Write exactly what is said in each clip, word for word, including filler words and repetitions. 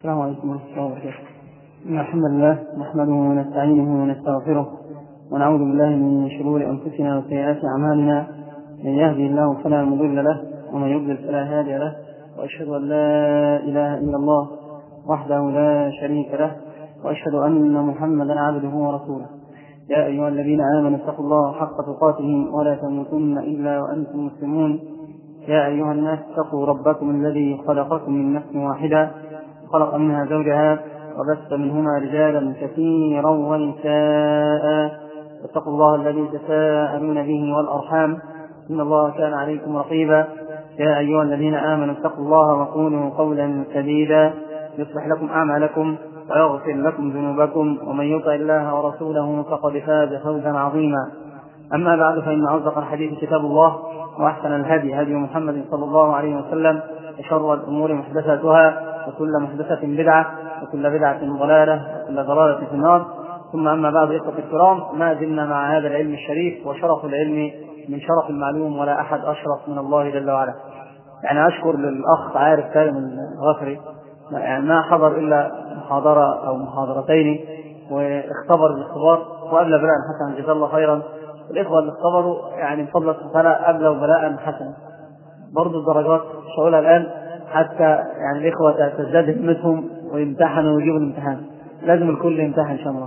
السلام عليكم ورحمة الله وبركاته. إن الحمد لله نحمده ونستعينه ونستغفره ونعوذ بالله من شرور أنفسنا وسيئات أعمالنا، من يهدي الله فلا مضل له ومن يضلل فلا هادي له، وأشهد أن لا إله إلا الله وحده لا شريك له، وأشهد أن محمدا عبده ورسوله. يا أيها الذين آمنوا اتقوا الله حق تقاته ولا تموتن إلا وأنتم مسلمون. يا أيها الناس اتقوا ربكم الذي خلقكم من نفس واحدة خلق منها زوجها وبث منهما رجالا كثيرا ونساء، واتقوا الله الذي تساءلون به والأرحام إن الله كان عليكم رقيبا. يا أيها الذين آمنوا اتقوا الله وقولوا قولا سديدا يصلح لكم أعمالكم ويغفر لكم ذنوبكم، ومن يطع الله ورسوله فقد فاز فوزا عظيما. أما بعد، فإن أصدق الحديث كتاب الله، وأحسن الهدي هدي محمد صلى الله عليه وسلم، وشر الأمور محدثاتها، وكل محدثة بدعة، وكل بدعة ضلالة، وكل ضلالة في النار. ثم أما بعد، إخوة الكرام، ما زلنا مع هذا العلم الشريف، وشرف العلم من شرف المعلوم، ولا أحد أشرف من الله جل وعلا. يعني أشكر للأخ عارف سالم الغفري، يعني ما حضر إلا محاضرة أو محاضرتين واختبر الاختبار وأبلى بلاء حسنا، جزاه الله خيرا. الإخوة اللي اختبروا يعني بفضل الله أبلوا بلاء حسنا. برضو الدرجات شغلها الآن حتى يعني الإخوة تزداد همتهم ويمتحنوا ويجيبوا الامتحان. لازم الكل يمتحن إن شاء الله،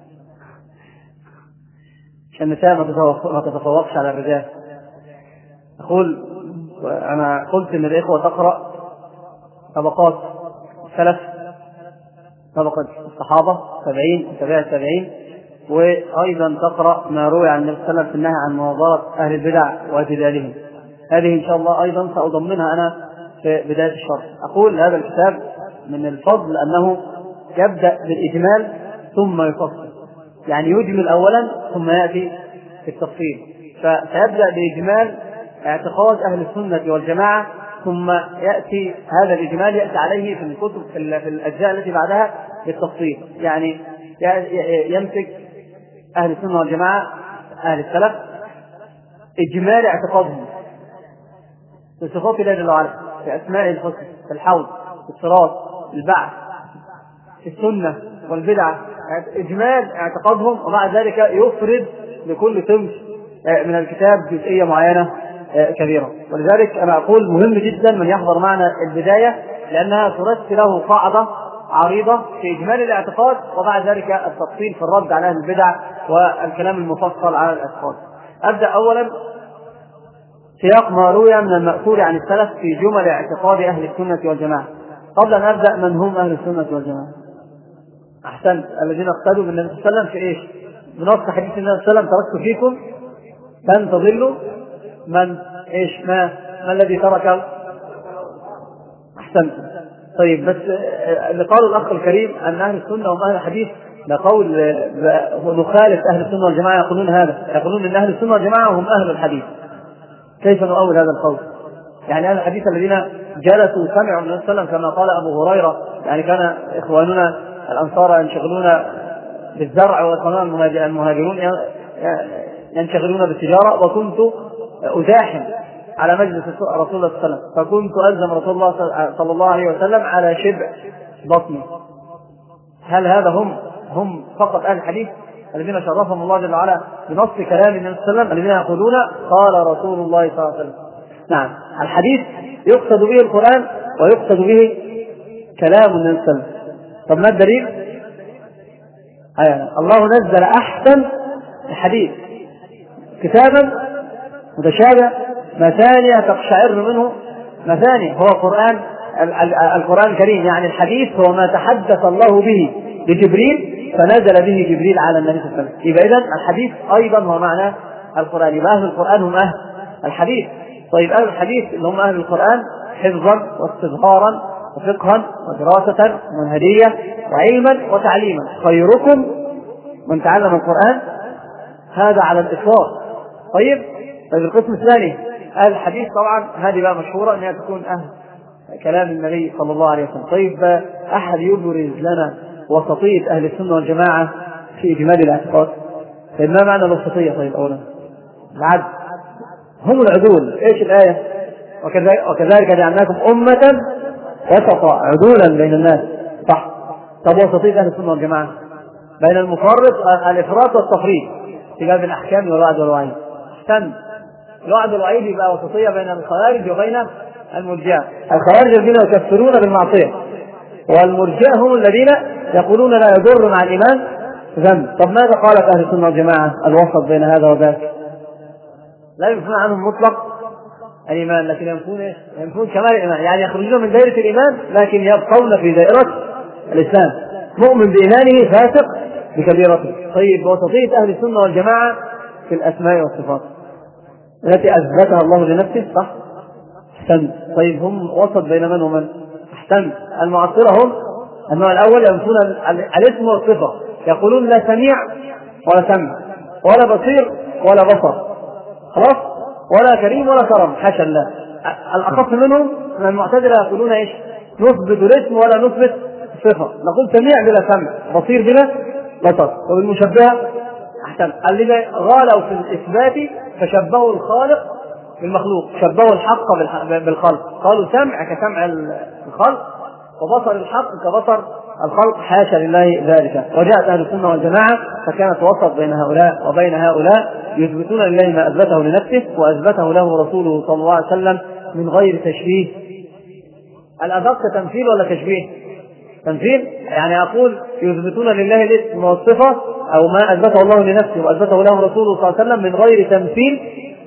عشان النساء ما تتفوقش على الرجال. أقول أنا قلت إن الإخوة تقرأ طبقات السلف، طبقة الصحابة سبعين وتابع السبعين، وأيضا تقرأ ما روي عن النبي صلى الله عليه وسلم في النهي عن مناظرة أهل البدع واعتزالهم. هذه إن شاء الله أيضا سأضمنها أنا في بداية الشرح. أقول هذا الكتاب من الفضل أنه يبدأ بالإجمال ثم يفصل، يعني يجمل أولا ثم يأتي في التفصيل. فسيبدأ بإجمال اعتقاد أهل السنة والجماعة، ثم يأتي هذا الإجمال يأتي عليه في الكتب في الأجزاء التي بعدها بالتفصيل. يعني يمسك أهل السنة والجماعة أهل السلف إجمال اعتقادهم في صفات الله جل وعلا، في أسماء الحسنى، في الحوض، في الصراط، في البعث، في السنة والبدعة، إجمال اعتقادهم، ومع ذلك يفرد لكل صنف من الكتاب جزئية معينة كبيرة. ولذلك أنا أقول مهم جدا من يحضر معنا البداية، لأنها ترسل له قاعدة عريضة في إجمال الاعتقاد، وبعد ذلك التفصيل في الرد على أهل البدع والكلام المفصل على الاعتقاد. أبدأ أولا سياق ما روي من المأثور عن السلف في جمل اعتقاد أهل السنة والجماعة. قبل أن أبدأ، من هم أهل السنة والجماعة؟ أحسنت، الذين اقتدوا بالنبي صلى الله عليه وسلم في إيش؟ بنص حديث النبي صلى الله عليه وسلم: تركت فيكم لن تضلوا من إيش ما ما الذي ترك. أحسنت. طيب، بس اللي قالوا الأخ الكريم أن أهل السنة هم أهل الحديث، لقول نخالف أهل السنة والجماعة، يقولون هذا، يقولون أن أهل السنة والجماعة هم أهل الحديث. كيف نؤول هذا القول؟ يعني أهل الحديث الذين جلسوا وسمعوا من النبي صلى الله عليه وسلم، كما قال أبو هريرة، يعني كان إخواننا الأنصار ينشغلون بالزرع، وإخواننا المهاجرون ينشغلون بالتجارة، وكنت أزاحم على مجلس رسول الله صلى الله عليه وسلم، فكنت ألزم رسول الله صلى الله عليه وسلم على شبع بطني. هل هذا هم هم فقط أهل الحديث الذين شرفهم الله جل وعلا بنص كلام النبي صلى الله عليه وسلم، الذين يقولون قال رسول الله صلى الله عليه وسلم؟ نعم، الحديث يقصد به القرآن ويقصد به كلام النبي صلى الله عليه وسلم. طب ما الدليل؟ آه. الله نزل أحسن الحديث كتابا متشابه مثانية تقشعر منه مثانية، هو القرآن القرآن الكريم. يعني الحديث هو ما تحدث الله به لجبريل فنزل به جبريل على النبي صلى الله عليه وسلم. يبقى إذن الحديث أيضا هو معنى القرآن. يبقى أهل القرآن هم أهل الحديث. طيب، أهل الحديث اللي هم أهل القرآن حفظا واستظهارا وفقها ودراسة ومنهجية وعلما وتعليما. خيركم من تعلم القرآن، هذا على الإطلاق. طيب، طيب القسم الثاني أهل الحديث، طبعا هذه بقى مشهورة أنها تكون أهل كلام النبي صلى الله عليه وسلم. طيب، أحد يبرز لنا وسطية أهل السنة والجماعة في إجمال الاعتقاد؟ طيب، ما معنى الوسطية؟ طيب، أولا العدل، هم العدول. إيش الآية؟ وكذلك جعلناكم أمة وسطا عدولا بين الناس. طب وسطية أهل السنة والجماعة بين المفرط الإفراط والتفريط في باب الأحكام والوعد والوعيد. احسن، الوعد والوعيد يبقى وسطية بين الخوارج وبين المرجئة. الخوارج الذين يكفرون بالمعصية، والمرجئة هم الذين يقولون لا يضر مع الإيمان ذنب. طب ماذا قالت أهل السنة والجماعة؟ الوسط بين هذا وذاك. لا ينفون عنهم مطلق الإيمان، لكن ينفون ينفون كمال الإيمان، يعني يخرجون من دائرة الإيمان لكن يبقون في دائرة الإسلام، مؤمن بإيمانه فاسق بكبيرته. طيب وسطية أهل السنة والجماعة في الأسماء والصفات التي أثبتها الله لنفسه، صح؟ احسن. طيب هم وسط بين من ومن؟ احسن. المعطلة هم النوع الأول ينفون الاسم والصفة، يقولون لا سميع ولا سمع ولا بصير ولا بصر، خلاص، ولا كريم ولا كرم، حاشا الله. الأخف منهم من المعتزلة يقولون ايش؟ نثبت الاسم ولا نثبت الصفة، نقول سميع بلا سمع، بصير بلا بصر. وبالمشبهة احسن الذين غالوا في الإثبات فشبهوا الخالق بالمخلوق، شبهوا الحق بالخلق، قالوا سمع كسمع الخلق وبصر الحق كبصر الخلق، حاشا لله ذلك. وجاءت أهل السنة والجماعة فكانت وسط بين هؤلاء وبين هؤلاء، يثبتون لله ما أثبته لنفسه وأثبته له رسوله صلى الله عليه وسلم من غير تشبيه. الأدق تمثيل ولا تشبيه؟ تمثيل، يعني أقول يثبتون لله الاسم والصفة أو ما أثبته الله لنفسه وأثبته له رسوله صلى الله عليه وسلم من غير تمثيل.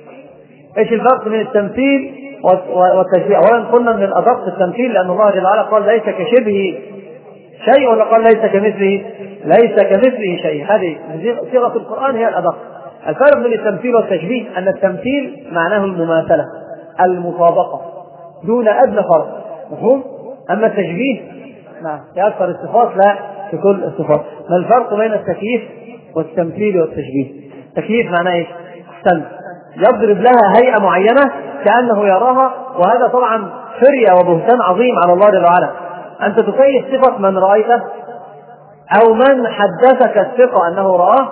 إيش الفرق بين التمثيل والتشبيه؟ أولا قلنا من الأدق التمثيل لأن الله جل وعلا قال ليس كشبه شيء، ولا قال ليس كمثله ليس كمثله شيء. هذه صيغة القرآن هي الأدق. الفرق بين التمثيل والتشبيه أن التمثيل معناه المماثلة المطابقة دون أدنى فرق، مفهوم؟ أما التشبيه نعم في أكثر الصفات لا في كل الصفات. ما الفرق بين التكييف والتمثيل والتشبيه؟ التكييف معناه ايش؟ احسن، يضرب لها هيئة معينة كأنه يراها، وهذا طبعا فرية وبهتان عظيم على الله جل وعلا. أنت تكيف صفة من رأيته أو من حدثك الثقة أنه رآه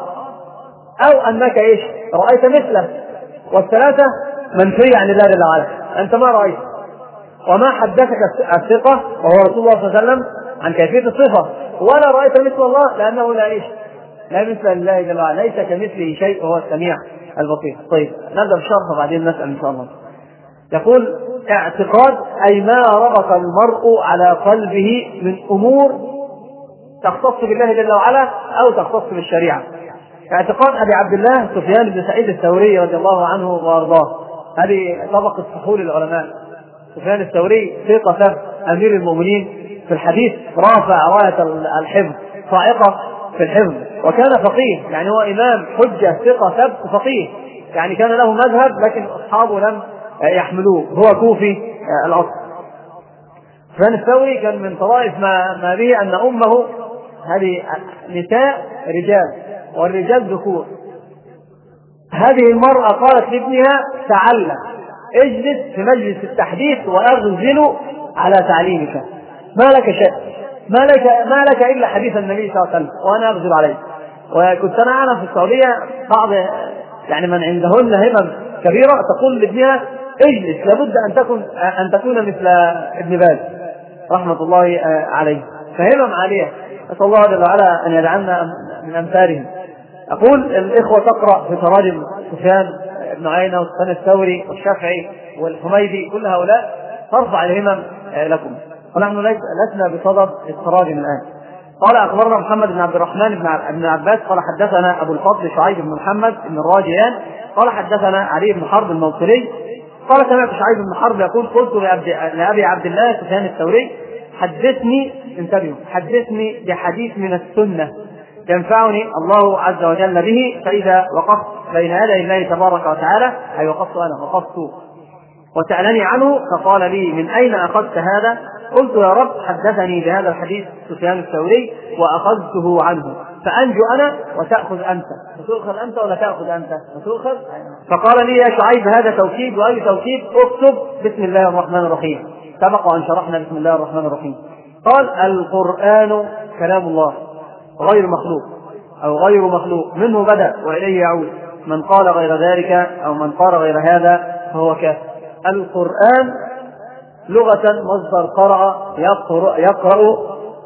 أو أنك إيش رأيت مثله، والثلاثة منفية عن الله جل وعلا. أنت ما رأيت وما حدثك الثقة وهو رسول الله صلى الله عليه وسلم عن كيفية الصفة، ولا رأيت مثل الله لأنه لا إيش لا مثل الله جل وعلا، ليس كمثله شيء وهو السميع البصير. طيب نبدأ بالشرح وبعدين نسأل إن شاء الله. يقول اعتقاد أي ما ربط المرء على قلبه من أمور تختص بالله جل وعلا أو تختص بالشريعة. اعتقاد أبي عبد الله سفيان بن سعيد الثوري رضي الله عنه وأرضاه، هذه طبقة فحول العلماء. سفيان الثوري ثقة أمير المؤمنين في الحديث، رافع راية الحفظ، صاعقة في الحفظ، وكان فقيه، يعني هو إمام حجة ثقة ثبت فقيه، يعني كان له مذهب لكن أصحابه لم يحملوه، هو كوفي الأصل. سفيان الثوري كان من طوائف ما, ما به أن أمه هذه نساء رجال والرجال ذكور. هذه المرأة قالت لابنها تعلم اجلس في مجلس التحديث وأغزل على تعليمك، ما لك شيء، ما لك, ما لك إلا حديث النبي صلى الله عليه وسلم وأنا أغزل عليك. وكنت أنا أعلم في السعودية بعض يعني من عندهن همم كبيرة تقول لابنها اجلس، لابد أن تكون أن تكون مثل ابن باز رحمة الله عليه، فهمم عالية، نسأل الله جل وعلا أن يجعلنا من أمثالهم. أقول الإخوة تقرأ في تراجم سفيان بن عيينة وسفيان الثوري والشافعي والحميدي، كل هؤلاء ترفع الهمم لكم، ونحن لسنا بصدد التراجم الآن. قال أخبرنا محمد بن عبد الرحمن بن عباس قال حدثنا أبو الفضل شعيب بن محمد بن الراجيان قال حدثنا علي بن حرب الموصلي قال سمعت شعيب بن حرب يقول قلت لأبي عبد الله سفيان الثوري حدثني انتبهوا حدثني بحديث من السنة ينفعني الله عز وجل به، فإذا وقفت بين يدي الله تبارك وتعالى أي وقفت أنا وقفت وسألني عنه فقال لي من أين أخذت هذا؟ قلت يا رب حدثني بهذا الحديث سفيان الثوري وأخذته عنه، فأنجو أنا وتأخذ أنت، فتؤخذ أنت ولا تأخذ أنت؟ فتؤخذ. فقال لي يا شعيب هذا توكيد، وأي توكيد؟ اكتب بسم الله الرحمن الرحيم، سبق أن شرحنا بسم الله الرحمن الرحيم. قال القرآن كلام الله غير مخلوق أو غير مخلوق، منه بدأ وإليه يعود، من قال غير ذلك أو من قال غير هذا فهو كافر. القرآن لغة مصدر قرأ يقرأ, يقرأ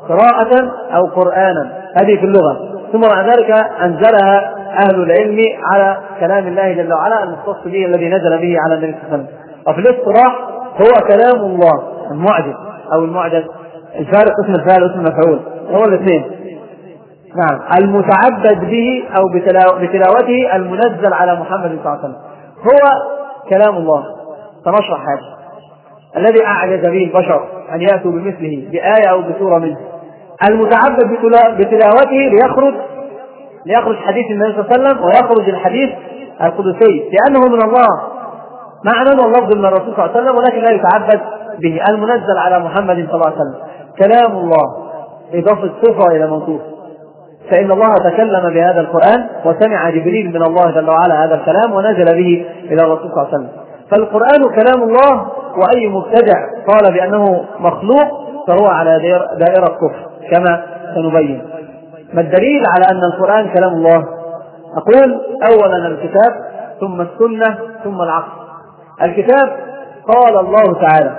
قراءة أو قرآنا، هذه في اللغة. ثم بعد ذلك أنزلها أهل العلم على كلام الله جل وعلا المختص به الذي نزل به على النبي صلى الله عليه وسلم. وفي الاصطلاح هو كلام الله المعجز أو المعجز، الفارق اسم الفاعل واسم المفعول هو الاثنين. نعم، المتعبد به أو بتلاوته المنزل على محمد صلى الله عليه وسلم هو كلام الله. سنشرح هذا الذي أعجز به البشر أن يأتوا بمثله بآية أو بسورة منه. المتعبد بتلاوته ليخرج ليخرج حديث النبي صلى الله عليه وسلم ويخرج الحديث القدسي لأنه من الله معنى واللفظ من الرسول صلى الله عليه وسلم، ولكن لا يتعبد به. المنزل على محمد صلى الله عليه وسلم كلام الله، إضافة صفة إلى موصوف، فإن الله تكلم بهذا القرآن وسمع جبريل من الله جل وعلا هذا الكلام ونزل به إلى الرسول صلى الله عليه وسلم. فالقرآن كلام الله، وأي مبتدع قال بأنه مخلوق فهو على دائرة كفر كما سنبين. ما الدليل على أن القرآن كلام الله؟ أقول أولا الكتاب، ثم السنة، ثم العقل. الكتاب قال الله تعالى: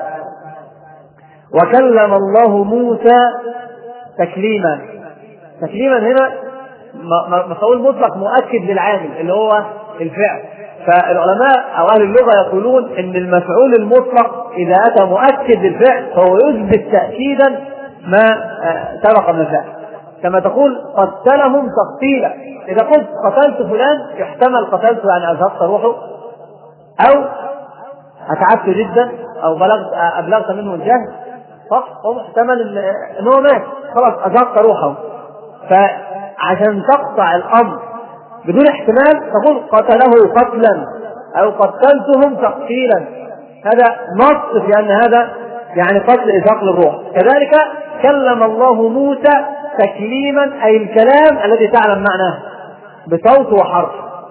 وكلم الله موسى تكليما. تكليما هنا مفعول مطلق مؤكد للعامل اللي هو الفعل. فالعلماء أو أهل اللغة يقولون إن المفعول المطلق إذا أتى مؤكد للفعل فهو يثبت تأكيدا ما سبق من الفعل، كما تقول قتلهم تقتيلا. إذا قلت قتلت فلان يحتمل قتلته يعني أزهقت روحه، أو أتعبت جدا، أو بلغت أبلغت منه الجهل، صح؟ هو محتمل إنه مات خلاص أزهقت روحه. فعشان تقطع الأمر بدون احتمال تقول قتله قتلا أو قتلتهم تقتيلا، هذا نص في أن هذا يعني قتل إزهاق للروح. كذلك كلم الله موسى تكليما، أي الكلام الذي تعلم معناه بصوت وحرف.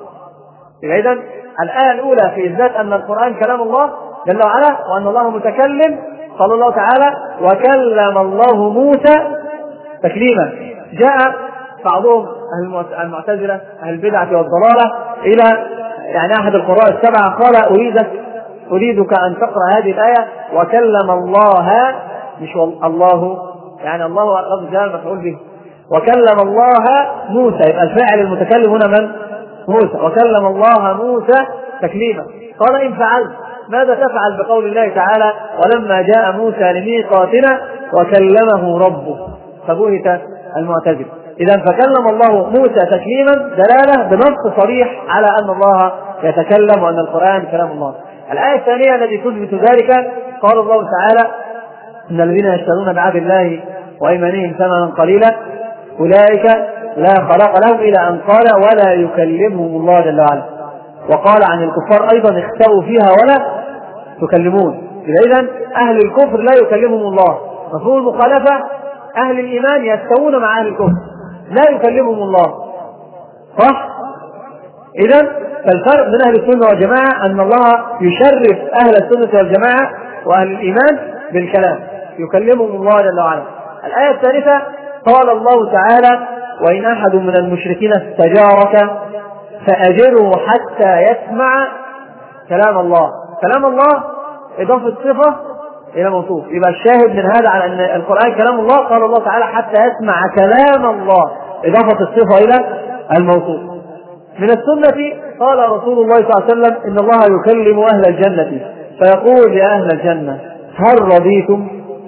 إذن الآية الأولى في إثبات أن القرآن كلام الله جل وعلا وأن الله متكلم، قال الله تعالى: وكلم الله موسى تكليما. جاء بعضهم المعتزلة أهل البدعة والضلالة إلى يعني أحد القراء السبعة قال: أريدك أريدك أن تقرأ هذه الآية وكلم الله، مش الله يعني الله لفظ جلالة مفعول به، وكلم الله موسى، يبقى الفاعل المتكلم هنا من؟ موسى. وكلم الله موسى تكليما. قال: إن فعلت ماذا تفعل بقول الله تعالى: ولما جاء موسى لميقاتنا وكلمه ربه؟ فبهت المعتزلة. إذا فكلم الله موسى تكليما دلالة بنص صريح على أن الله يتكلم وأن القرآن كلام الله. الآية الثانية التي تثبت ذلك قال الله تعالى: إن الذين يشترون بعهد الله وأيمانهم ثمنا قليلا أولئك لا خلاق لهم، إلى أن قال: ولا يكلمهم الله جل وعلا. وقال عن الكفار أيضا: اختأوا فيها ولا تكلمون. إذن أهل الكفر لا يكلمهم الله. مفهوم المخالفة: أهل الإيمان يستوون مع أهل الكفر لا يكلمهم الله، صح؟ إذن فالفرق بين أهل السنة والجماعة أن الله يشرف أهل السنة والجماعة وأهل الإيمان بالكلام، يكلمهم الله جل وعلا. الآية الثالثة قال الله تعالى: وإن أحد من المشركين استجارك فأجره حتى يسمع كلام الله. كلام الله إضافة صفة إلى موصوف، يبقى الشاهد من هذا على أن القرآن كلام الله. قال الله تعالى: حتى يسمع كلام الله، إضافة الصفة إلى الموصوف. من السنة قال رسول الله صلى الله عليه وسلم: إن الله يكلم أهل الجنة فيقول يا أهل الجنة هل رضيتم؟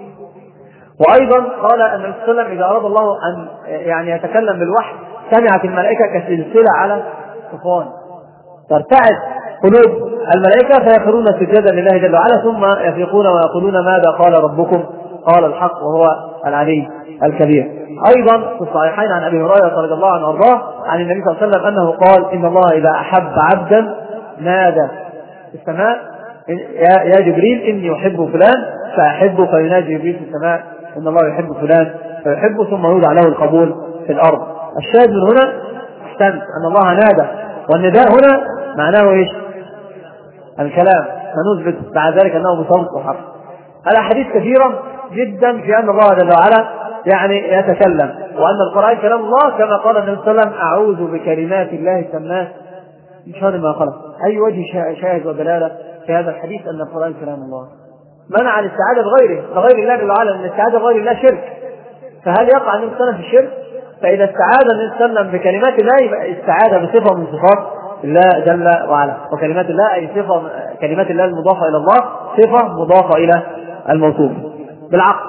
وأيضا قال أن النبي صلى الله عليه وسلم إذا أراد الله أن يعني يتكلم بالوحي سمعت الملائكة كسلسلة على صفوان، ترتعد قلوب الملائكة فيخرون سجدا لله جل وعلا، ثم يفيقون ويقولون: ماذا قال ربكم؟ قال: الحق وهو العلي الكبير. أيضا في الصحيحين عن أبي هريرة رضي الله عنه وارضاه عن النبي صلى الله عليه وسلم أنه قال: إن الله إذا أحب عبدا نادى في السماء: يا جبريل إني أحب فلان فأحبه، فينادي جبريل في السماء: إن الله يحب فلان فيحبه، ثم يوضع له القبول في الأرض. الشاهد من هنا احتمت أن الله نادى، والنداء هنا معناه إيش؟ الكلام، فنثبت بعد ذلك أنه بصوت وحرف. الأحاديث كثيرة جدا في أن الله جل وعلا يعني يتكلم، وأن القرآن كلام الله، كما قال النبي صلى الله عليه وسلم: أعوذ بكلمات الله التامات من شر ما خلق. أي وجه شاهد ودلالة في هذا الحديث أن القرآن كلام الله؟ منع الاستعاذة بغيره بغير الله جل وعلا، أن الاستعاذة بغير الله شرك، فهل يقع النبي صلى الله عليه وسلم في الشرك؟ فإذا استعاذ النبي صلى الله عليه وسلم بكلمات الله يبقى استعاذ بصفة من صفات الله جل وعلا، وكلمات الله أي صفة كلمات الله المضافة إلى الله صفة مضافة إلى الموصوف بالعقل.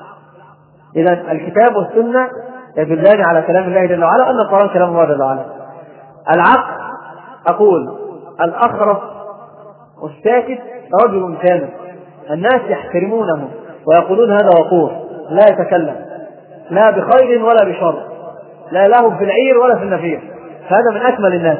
إذا الكتاب والسنة يدلان على كلام الله جل وعلا أن القرآن كلام الله جل وعلا. العقل أقول الأخرس والساكت رجل كامل، الناس يحترمونه ويقولون هذا وقور، لا يتكلم لا بخير ولا بشر، لا له في العير ولا في النفير، هذا من أكمل الناس.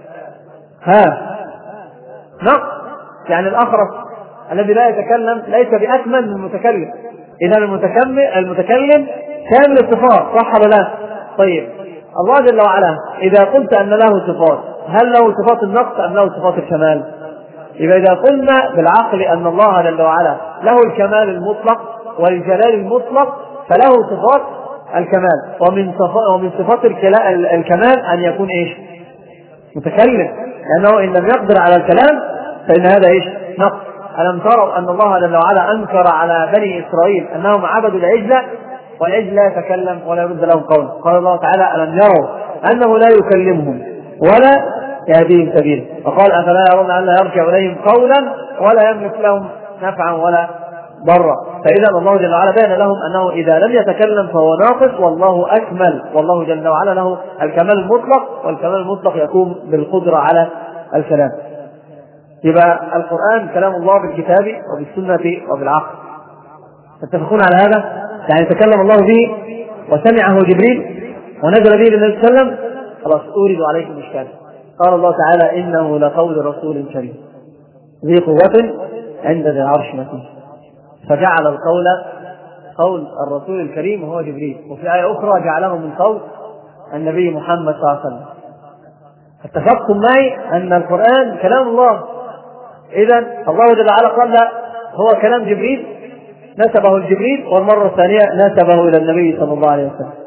ها نقص يعني الأخرس الذي لا يتكلم ليس بأكمل من المتكلم. إذا المتكلم المتكلم كامل الصفات، صح ولا لا؟ طيب الله جل وعلا إذا قلت أن له صفات، هل له صفات النقص أم له صفات الكمال؟ إذا إذا قلنا بالعقل أن الله جل وعلا له الكمال المطلق والجلال المطلق فله صفات الكمال، ومن صفات ومن صفات الكمال أن يكون إيش؟ متكلم، لأنه إن لم يقدر على الكلام فإن هذا إيش؟ نقص. ألم تروا أن الله جل وعلا أنكر على بني إسرائيل أنهم عبدوا العجل والعجل لا يتكلم ولا يرد لهم قولا؟ قال الله تعالى ألم يروا أنه لا يكلمهم ولا يهديهم سبيلا، وقال أفلا يرون أن لا يرجع إليهم قولا ولا يملك لهم نفعا ولا ضرا. فإذا الله جل وعلا بين لهم أنه إذا لم يتكلم فهو ناقص والله أكمل، والله جل وعلا له الكمال المطلق، والكمال المطلق يكون بالقدرة على الكلام. يبقى القرآن كلام الله بالكتاب وبالسنة وبالعقل، تتفقون على هذا؟ يعني تكلم الله به وسمعه جبريل ونزل به للنبي صلى الله عليه وسلم، خلاص أورد عليكم إشكال. قال الله تعالى إنه لقول رسول كريم ذي قوة عند ذي العرش مكين، فجعل القول قول الرسول الكريم وهو جبريل، وفي آية أخرى جعله من قول النبي محمد صلى الله عليه وسلم. اتفقتم معي أن القرآن كلام الله. إذن الله جل وعلا قال لا هو كلام جبريل نسبه الجبريل، والمرة الثانية نسبه إلى النبي صلى الله عليه وسلم.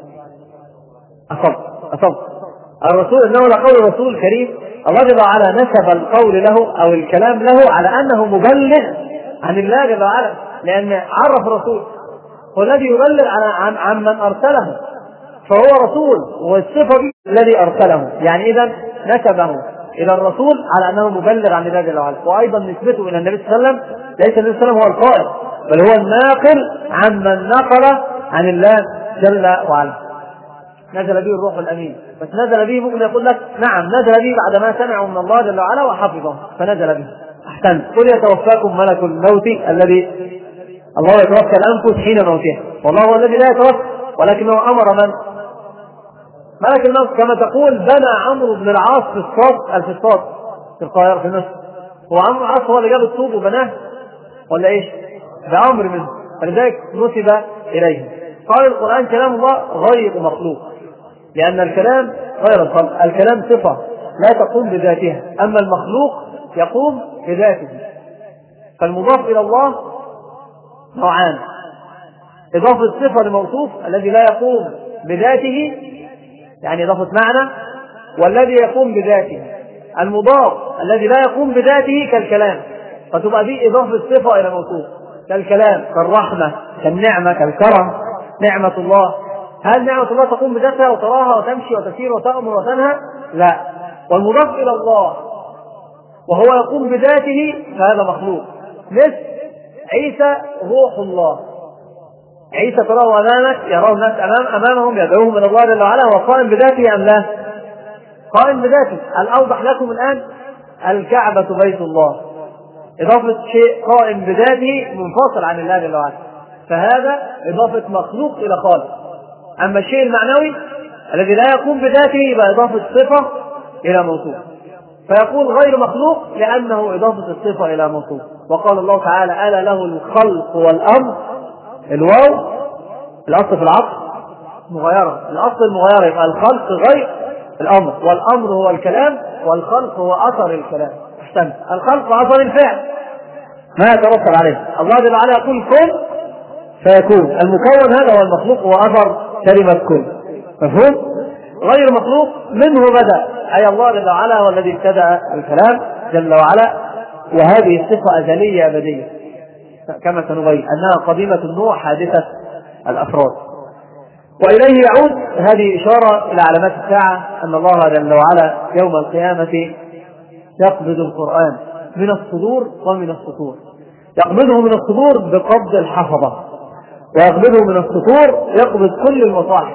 أصب أصب الرسول إنه لقول رسول كريم، الله جل وعلا نسب القول له أو الكلام له على أنه مبلغ عن الله جل وعلا، لأن عرف الرسول هو الذي يبلغ عن عن من أرسله، فهو رسول والصفة الذي أرسله. يعني إذا نسبه إلى الرسول على أنه مبلغ عن الله جل وعلا، وأيضا نسبته إلى النبي صلى الله عليه وسلم ليس النبي صلى الله عليه وسلم هو القائل، بل هو الناقل عن من نقل عن الله جل وعلا. نزل به الروح الأمين، بس نزل به ممكن يقول لك نعم نزل به بعد ما سمعوا من الله جل وعلا وحفظه فنزل به. أحسنت. قل يتوفاكم ملك الموت الذي الله يتوفى الأنفس حين موتها، والله هو الذي لا يتوفى ولكنه أمر من ملك الموت، كما تقول بنى عمرو بن العاص في الصاد الفسطاط في القاهرة في مصر، هو عمرو بن العاص هو اللي جاب الطوب وبناه ولا إيش؟ بأمر منه، فلذلك نسب إليه. قال القرآن كلام الله غير مخلوق، لأن الكلام غير الخلق، الكلام صفة لا تقوم بذاتها، أما المخلوق يقوم بذاته. فالمضاف إلى الله نوعان: إضافة صفة لموصوف الذي لا يقوم بذاته، يعني إضافة معنى، والذي يقوم بذاته. المضاف الذي لا يقوم بذاته كالكلام، فتبقى دي إضافة صفة إلى موصوف كالكلام، كالرحمة، كالنعمة، كالكرم، نعمة الله. هل نعمة الله تقوم بذاتها وتراها وتمشي وتسير وتأمر وتنهى؟ لا. والمضاف إلى الله وهو يقوم بذاته فهذا مخلوق، مثل عيسى روح الله. عيسى تراه أمامك، يراه الناس أمام أمامهم يدعوهم إلى الله جل وعلا، هو قائم بذاته أم لا؟ قائم بذاته. الأوضح لكم الآن الكعبة بيت الله، إضافة شيء قائم بذاته منفصل عن الله جل وعلا، فهذا إضافة مخلوق إلى خالق. أما الشيء المعنوي الذي لا يقوم بذاته يبقى إضافة صفة إلى موصوف، فيقول غير مخلوق لأنه إضافة الصفة إلى موصوف. وقال الله تعالى ألا له الخلق والأمر، الواو الأصل في العطف مغيرة، الأصل المغيرة، يبقى الخلق غير الأمر، والأمر هو الكلام، والخلق هو أثر الكلام. احسنت. الخلق أثر الفعل ما يترتب عليه. الله جل وعلا يقول كن فيكون، المكون هذا هو المخلوق، هو أثر كلمة كن. مفهوم؟ غير مخلوق منه بدأ، أي الله جل وعلا هو الذي ابتدأ الكلام جل وعلا، وهذه الصفة أزلية أبدية كما سنبين أنها قديمة النوع حادثة الأفراد. وإليه يعود. هذه إشارة إلى علامات الساعة، أن الله جل وعلا يوم القيامة يقبض القرآن من الصدور ومن السطور. يقبضه من الصدور بقبض الحفظة، ويقبضه من السطور يقبض كل المصاحف.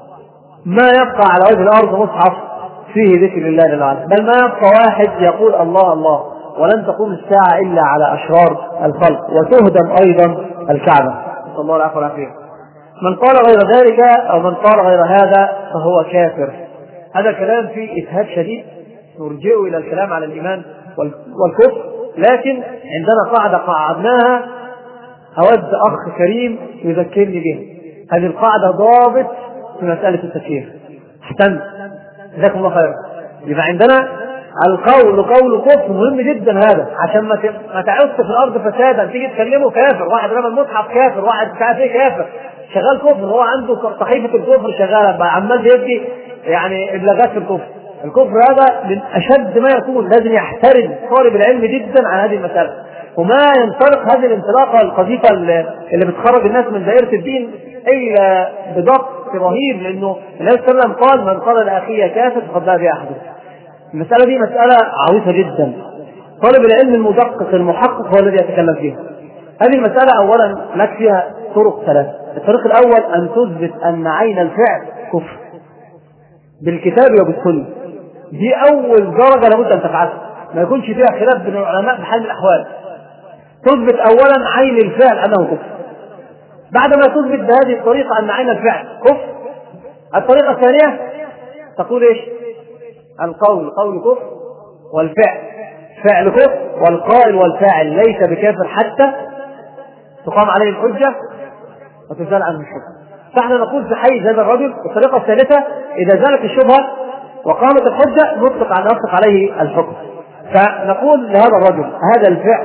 ما يبقى على وجه الأرض مصحف فيه ذكر الله جل وعلا، بل ما يبقى واحد يقول الله الله. ولن تقوم الساعة إلا على أشرار الخلق، وتهدم أيضا الكعبة، نسأل الله العفو والعافية. من قال غير ذلك أو من قال غير هذا فهو كافر. هذا كلام فيه إسهاب شديد نرجئه إلى الكلام على الإيمان والكفر، لكن عندنا قاعدة قاعدناها أود أخ كريم يذكرني بها. هذه القاعدة ضابط في مسألة التكفير. احسنت، جزاكم الله خير. يبقى عندنا القول قول كفر مهم جدا، هذا عشان ما ما تعص في الارض فسادا. تيجي تكلمه كافر، واحد رمى المصحف كافر، واحد مش عارف ايه كافر، شغال كفر، هو عنده صحيفه الكفر شغاله بقى، عمال بيدي يعني ابلاغات في الكفر. الكفر هذا من اشد ما يكون، لازم يحترم طالب العلم جدا عن هذه المساله، وما ينطلق هذه الانطلاقه القذيفه اللي بتخرج الناس من دائره الدين الا بضبط رهيب، لانه النبي صلى الله عليه وسلم قال: من قال لاخيه كافر فقد باء باحده. المسألة دي مسألة عويصة جدا، طالب العلم المدقق المحقق هو الذي يتكلم فيها. هذه المسألة أولا لك فيها طرق ثلاثة. الطريق الأول أن تثبت أن عين الفعل كفر بالكتاب وبالسنة، دي أول درجة لابد أن تفعلها، ما يكونش فيها خلاف بين العلماء بحال من الأحوال. تثبت أولا عين الفعل أنه كفر. بعد ما تثبت بهذه الطريقة أن عين الفعل كفر، الطريقة الثانية تقول إيش؟ القول قول كفر، والفعل فعل كفر، والقائل والفاعل ليس بكافر حتى تقام عليه الحجة وتزال عنه الشبهة. فاحنا نقول في حيز هذا الرجل. الطريقة الثالثة: إذا زالت الشبهة وقامت الحجة نطلق على نطلق عليه الحكم. فنقول لهذا الرجل: هذا الفعل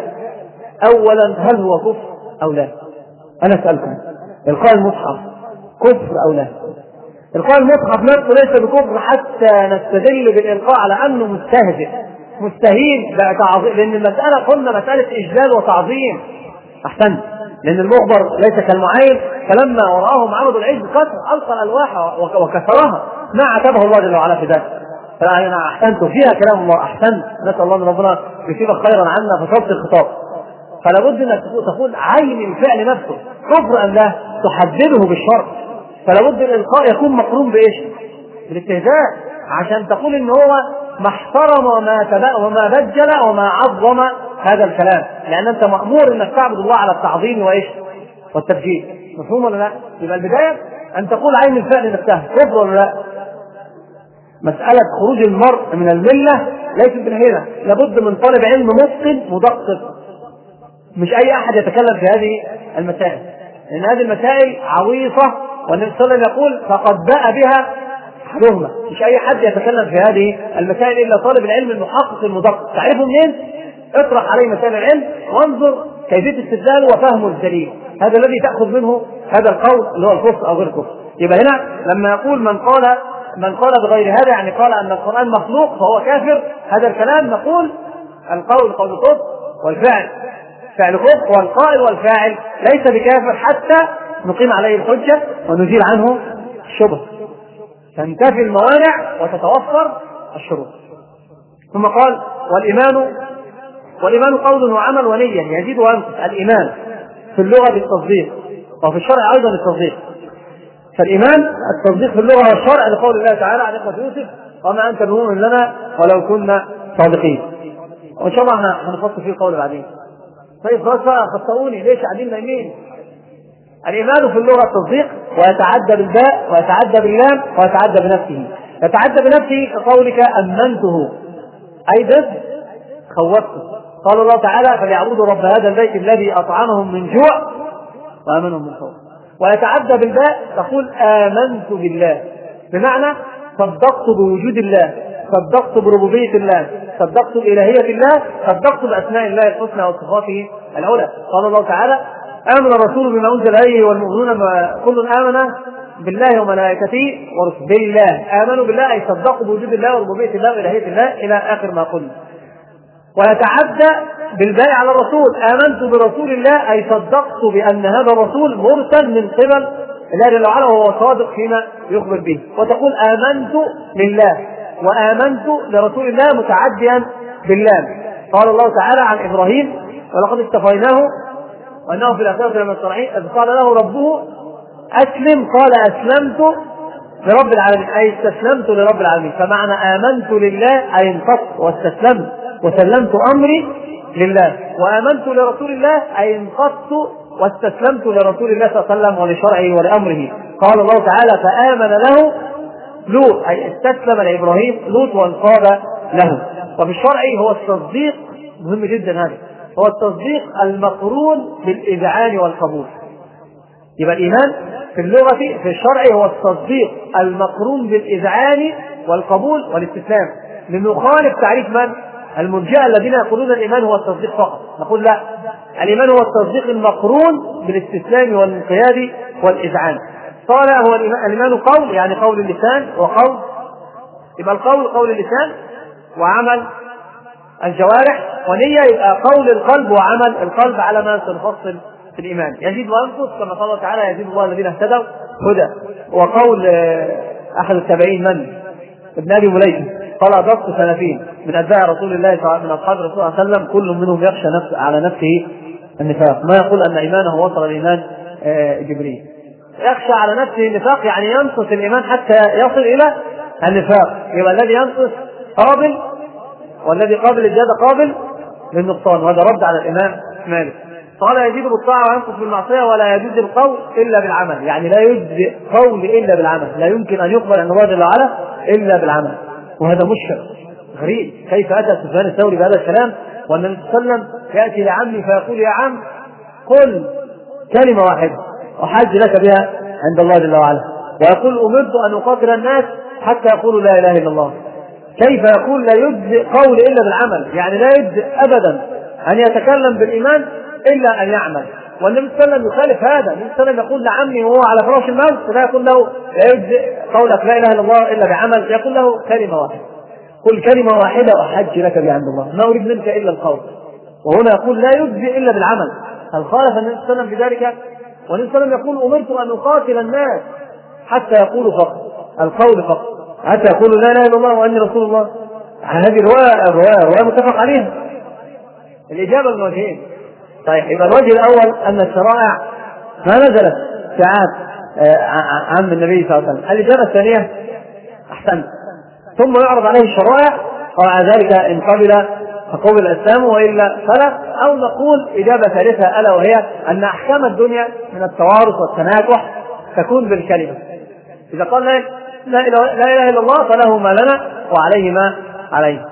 أولا هل هو كفر أو لا؟ أنا أسألكم، إلقاء المصحف كفر أو لا؟ إلقاء المصحف نفسه ليس بكفر حتى نستدل بالإلقاء على أنه مستهزئ مستهين بتعظيم، لأن المسألة قلنا مسألة إجلال وتعظيم. أحسن، لأن المخبر ليس كالمعين، فلما ورآهم عرضوا العز كسر ألقى الألواح وكسرها ما عتبه الله جل وعلا في ذلك. فأنا أحسنت فيها كلام الله. أحسن، نسأل الله أن ربنا يصيبك خيرا عنا فصلت الخطاب. فلا بد أنك تقول عين الفعل نفسه كفر أم لا، تحدده بالشرط. فلا بد الإلقاء يكون مقرون بإيش؟ بالاستهزاء، عشان تقول إن هو ما احترم وما تبأ وما بجل وما عظم هذا الكلام، لأن أنت مأمور أنك تعبد الله على التعظيم وإيش؟ والتبجيل. مفهوم ولا لا؟ يبقى البداية أن تقول عين الفعل نفسها كفر ولا لا. مسألة خروج المرء من الملة ليست بالهينة، لابد من طالب علم متقن مدقق، مش أي أحد يتكلم في هذه المسائل، لأن هذه المسائل عويصة، والنبي صلى الله عليه وسلم يقول: فقد باء بها أحدهما. مش أي حد يتكلم في هذه المسائل إلا طالب العلم المحقق المدقق. تعرفه منين؟ اطرح عليه مسائل العلم وانظر كيفية استدلاله وفهمه الدليل، هذا الذي تأخذ منه هذا القول اللي هو الكفر أو غير الكفر. يبقى هنا لما يقول من قال من قال بغير هذا، يعني قال أن القرآن مخلوق فهو كافر، هذا الكلام نقول القول قول كفر، والفعل فعل كفر، والقائل والفاعل ليس بكافر حتى نقيم عليه الحجة ونزيل عنه الشبهة، تنتفي الموانع وتتوفر الشروط. ثم قال: والإيمان والإيمان قول وعمل ونية يزيد وينقص. الإيمان في اللغة بالتصديق، وفي الشرع أيضا التصديق. فالإيمان التصديق في اللغة والشرع لقول الله تعالى عن إخوة يوسف: وما أنت بمؤمن لنا ولو كنا صادقين. وإن شاء الله هنفصل فيه القول بعدين. طيب خلاص بقى، خطئوني ليش قاعدين نايمين؟ الإيمان في اللغة التصديق، ويتعدى بالباء ويتعدى باللام ويتعدى بنفسه. يتعدى بنفسه كقولك أمنته، أي ضد خوفته. قال الله تعالى: فليعبدوا رب هذا البيت الذي أطعمهم من جوع وآمنهم من خوف. ويتعدى بالباء تقول آمنت بالله، بمعنى صدقت بوجود الله، صدقت بربوبية الله، صدقت بإلهية الله، صدقت بأسماء الله الحسنى وصفاته العلى. قال الله تعالى: آمن الرسول بما أنزل إليه والمؤمنون كل آمن بالله وملائكته ورسله. بالله، آمنوا بالله أي صدقوا بوجود الله وربوبية الله وإلهية الله إلى آخر ما قلنا. ويتعدى بالباء على الرسول: آمنت برسول الله أي صدقت بأن هذا الرسول مرسل من قبل الله جل وعلا وهو صادق فيما يخبر به، وتقول آمنت لله وآمنت لرسول الله متعديا بالله. قال الله تعالى عن إبراهيم ولقد اصطفيناه وأنه في الآخرة لمن الصالحين إذ قال له ربه أسلم قال أسلمت لرب العالمين، أي استسلمت لرب العالمين. فمعنى آمنت لله أي انقطت واستسلمت وسلمت أمري لله، وآمنت لرسول الله أي انقطت واستسلمت لرسول الله صلى الله عليه وسلم ولشرعه ولأمره. قال الله تعالى فآمن له لوط، أي استسلم لإبراهيم لوط وانقاد له. وفي الشرع هو التصديق، مهم جدا هذا، هو التصديق المقرون بالإذعان والقبول. يبقى الإيمان في اللغة في الشرع هو التصديق المقرون بالإذعان والقبول والاستسلام، لنخالف تعريف من؟ المرجئة الذين يقولون الإيمان هو التصديق فقط. نقول لا، الإيمان هو التصديق المقرون بالاستسلام والانقياد والإذعان. قال هو الإيمان قول، يعني قول اللسان وقول، يبقى القول قول اللسان وعمل الجوارح، ونية يبقى قول القلب وعمل القلب على ما سنفصل في الإيمان. يزيد وينقص كما قال الله تعالى يزيد الله الذين اهتدوا هدى. وقول أحد التابعين من ابن أبي مليكة قال أدركت سلفين من أتباع رسول الله من أصحاب رسول الله صلى الله عليه وسلم كل منهم يخشى نفس على نفسه النفاق، ما يقول أن إيمانه وصل الإيمان جبريل. يخشى على نفسه النفاق يعني ينقص الإيمان حتى يصل إلى النفاق. يبقى الذي ينقص قابل، والذي قابل الزيادة قابل للنقصان، وهذا رد على الإمام مالك. قال يزيد بالطاعة وينقص بالمعصية ولا يجوز القول إلا بالعمل، يعني لا يجوز قول إلا بالعمل، لا يمكن أن يقبل عند الله جل وعلا إلا بالعمل. وهذا مشكل غريب، كيف أتى سفيان الثوري بهذا الكلام والنبي صلى الله عليه وسلم يأتي لعمي فيقول يا عم قل كلمة واحدة أحج لك بها عند الله جل وعلا، ويقول أمرت أن أقاتل الناس حتى يقولوا لا إله إلا الله. كيف يقول لا يجزئ قول إلا بالعمل؟ يعني لا يجزئ أبدا أن يتكلم بالإيمان إلا أن يعمل. والنبي صلى الله عليه وسلم يخالف هذا، النبي صلى الله عليه وسلم يقول لعمي وهو على فراش الموت فلا يقول له لا يجزئ قولك لا إله إلا الله إلا بعمل، يقول له كلمة واحدة، قل كلمة واحدة أحج لك بها عند الله، ما أريد منك إلا القول. وهنا يقول لا يجزئ إلا بالعمل، هل خالف النبي صلى الله عليه وسلم بذلك؟ والنبي صلى الله عليه وسلم يقول أمرت أن أقاتل الناس حتى يقولوا فقط القول فقط، حتى يقولوا لا إله إلا الله وأني رسول الله. هذه رواية رواية متفق عليها. الإجابة من وجهين. طيب يبقى الوجه الأول أن الشرائع ما نزلت في عهد عام النبي صلى الله عليه وسلم. الإجابة الثانية أحسنت، ثم يعرض عليه الشرائع ومع ذلك إن قبل فقبل الإسلام وإلا فلا، أو نقول إجابة ثالثة ألا وهي أن أحكام الدنيا من التوارث والتناكح تكون بالكلمة. إذا قال لا, لا, لا إله إلا الله فله ما لنا وعليه ما عليه.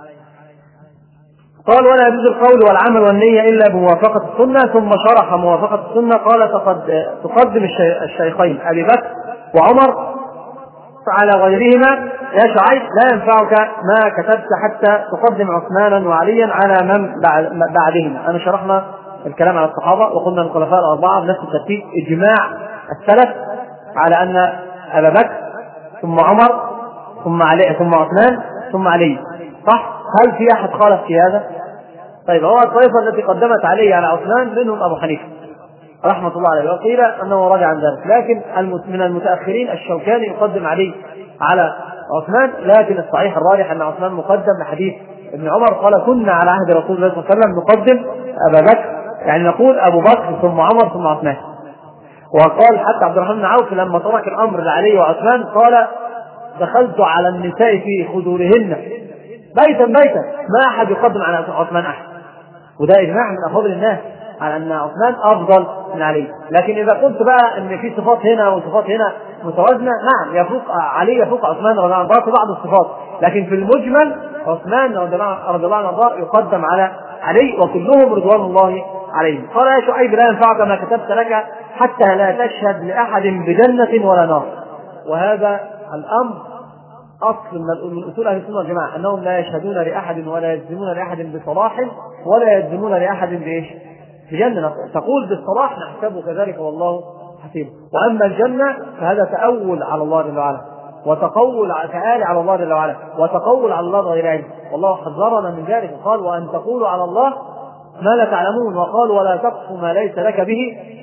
قال ولا يجوز القول والعمل والنية إلا بموافقة السنة، ثم شرح موافقة السنة قال تقدم الشيخين أبي بكر وعمر على غيرهما يا شعيب لا ينفعك ما كتبت حتى تقدم عثمانا وعليا على من بعدهما. أنا شرحنا الكلام على الصحابة وقلنا الخلفاء الأربعة بنفس الترتيب، إجماع السلف على أن أبا بكر ثم عمر ثم علي ثم عثمان ثم علي، صح؟ هل في أحد خالف في هذا؟ طيب هو الطائفة التي قدمت علي على عثمان منهم أبو حنيفة رحمة الله عليه، وقيل أنه رجع عن ذلك، لكن من المتأخرين الشوكاني يقدم علي على عثمان، لكن الصحيح الراجح أن عثمان مقدم لحديث ابن عمر قال كنا على عهد رسول الله صلى الله عليه وسلم نقدم أبا بكر، يعني نقول أبو بكر ثم عمر ثم عثمان. وقال حتى عبد الرحمن بن عوف لما ترك الأمر لعلي وعثمان قال دخلت على النساء في خدورهن بيتا بيتا ما أحد يقدم على عثمان أحد، وده إجماع من أفضل الناس على أن عثمان أفضل من علي. لكن إذا قلت بقى أن في صفات هنا وصفات هنا متوازنة، نعم يفوق علي يفوق عثمان رضي الله عنه في بعض الصفات، لكن في المجمل عثمان رضي الله عنه يقدم على علي وكلهم رضوان الله عليهم. قال يا شعيب لا ينفعك ما كتبت لك حتى لا تشهد لأحد بجنة ولا نار. وهذا الأمر أصل من أصول أهل السنة والجماعة أنهم لا يشهدون لأحد ولا يجزمون لأحد بصلاح ولا يجزمون لأحد بإيش؟ بجنة. تقول بالصلاح نحسبه كذلك والله حسيبه، وأما الجنة فهذا تأول على الله جل وعلا وتقول تعالى على الله جل وعلا وتقول على الله غير علم، والله حذرنا من ذلك قال وأن تقولوا على الله ما لا تعلمون، وقال ولا تقف ما ليس لك به علم.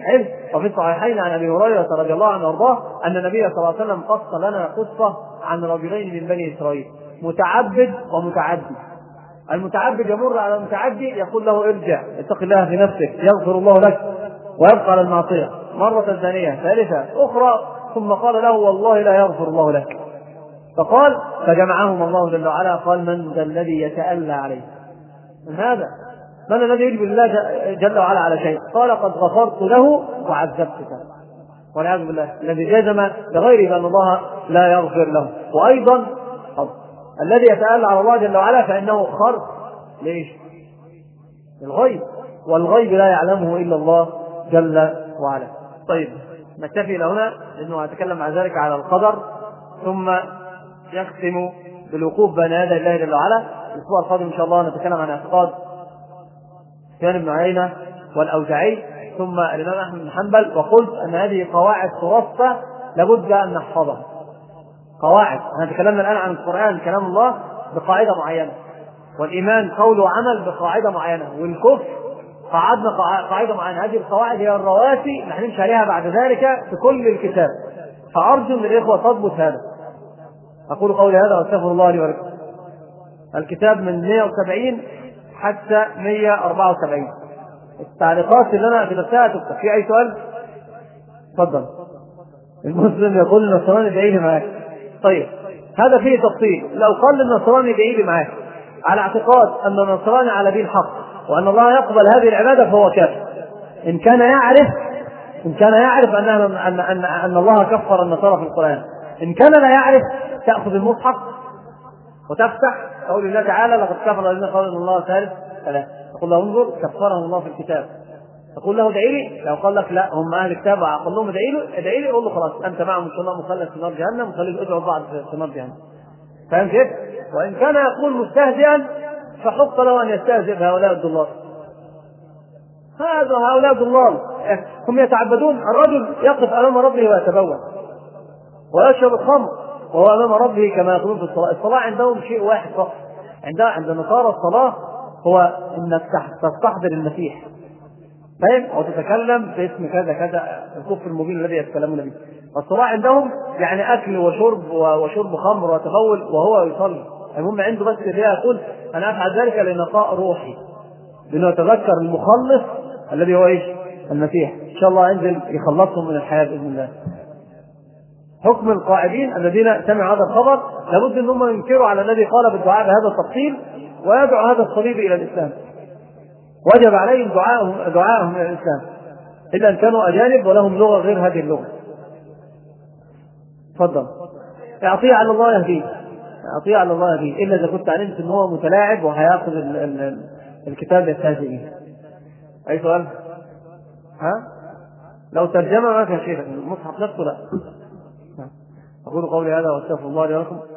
وفي الصحيحين عن ابي هريره رضي الله عنه وارضاه ان النبي صلى الله عليه وسلم قص لنا قصه عن رجلين من بني اسرائيل، متعبد ومتعدي. المتعبد يمر على المتعدي يقول له ارجع اتق الله في نفسك يغفر الله لك، ويبقى على المعصيه مره ثانيه ثالثه اخرى، ثم قال له والله لا يغفر الله لك. فقال فجمعهم الله جل وعلا قال من ذا الذي يتألى عليه؟ من هذا؟ من الذي يجب الله جل وعلا على شيء؟ قال قد غفرت له وعذبتك، والعياذ بالله. الذي جزم بغيره بأن الله لا يغفر له. وأيضا الذي يتألى على الله جل وعلا فإنه خرق ليش؟ الغيب، والغيب لا يعلمه إلا الله جل وعلا. طيب نكتفي إلى هنا لأنه أتكلم عن ذلك على القدر، ثم يختم بالوقوف بين يدي الله جل وعلا. الأسبوع القادم إن شاء الله نتكلم عن اعتقاد سفيان بن عيينة والأوزاعي ثم الإمام أحمد بن حنبل. وقلت أن هذه قواعد خرافة لابد أن نحفظها. قواعد، احنا تكلمنا الآن عن القرآن كلام الله بقاعدة معينة، والإيمان قول وعمل بقاعدة معينة، والكفر قعدنا قاعدة معينة. هذه القواعد هي الرواسي اللي هنمشي عليها بعد ذلك في كل الكتاب، فأرجو من الإخوة تضبط هذا. أقول قولي هذا وأستغفر الله لي ولكم. الكتاب من مئة وسبعين حتى مئة وأربعة وسبعين. التعليقات اللي أنا كتبتها تكتب. في أي سؤال؟ تفضل. المسلم يقول النصراني ادعي لي معاك. طيب هذا فيه تفصيل. لو قال النصراني ادعي لي معاك على اعتقاد أن النصراني على دين حق وأن الله يقبل هذه العبادة فهو كافر. إن كان يعرف إن كان يعرف أن أن أن أن الله كفر النصارى في القرآن. إن كان لا يعرف تأخذ المصحف وتفتح قول الله تعالى لقد كفر الذين قالوا ان الله ثالث ثلاثة، تقول له انظر كفرهم الله في الكتاب، تقول له ادعي لي. لو قال لك لا هم اهل الكتاب وقال لهم ادعي له ادعي لي، قول له خلاص انت معهم ان شاء الله مخلد في نار جهنم، وخليهم ادعوا بعض في نار جهنم. فاهم كيف؟ وان كان يقول مستهزئا فحق له ان يستهزئ بهؤلاء الضلال. هذا هؤلاء الضلال هم يتعبدون. الرجل يقف امام ربه ويتبول ويشرب الخمر وهو امام ربه كما يقولون في الصلاه. الصلاه عندهم شيء واحد فقط. عند عند النصارى الصلاه هو انك تستحضر المسيح، فاهم، او تتكلم باسم كذا كذا، الكفر المبين الذي يتكلمون به. الصلاه عندهم يعني اكل وشرب وشرب خمر وتبول وهو يصلي. المهم عنده بس اللي يقول انا افعل ذلك لنقاء روحي، لانه يتذكر المخلص الذي هو ايش؟ المسيح. ان شاء الله ينزل يخلصهم من الحياه باذن الله. حكم القاعدين الذين سمعوا هذا الخبر لابد ان هم ينكروا على الذي قال بالدعاء بهذا التفصيل ويدعو هذا الصليب الى الاسلام. وجب عليهم دعاءهم دعاءهم الى الاسلام الا ان كانوا اجانب ولهم لغه غير هذه اللغه. تفضل. اعطيه على الله يهديه، اعطيه على الله يهديه، الا اذا كنت علمت ان هو متلاعب وهياخذ ال ال الكتاب يستهزئ به. اي سؤال؟ ها؟ لو ترجمه ما في شيء، المصحف نفسه لا. أقول قولي هذا وأستغفر الله لي ولكم.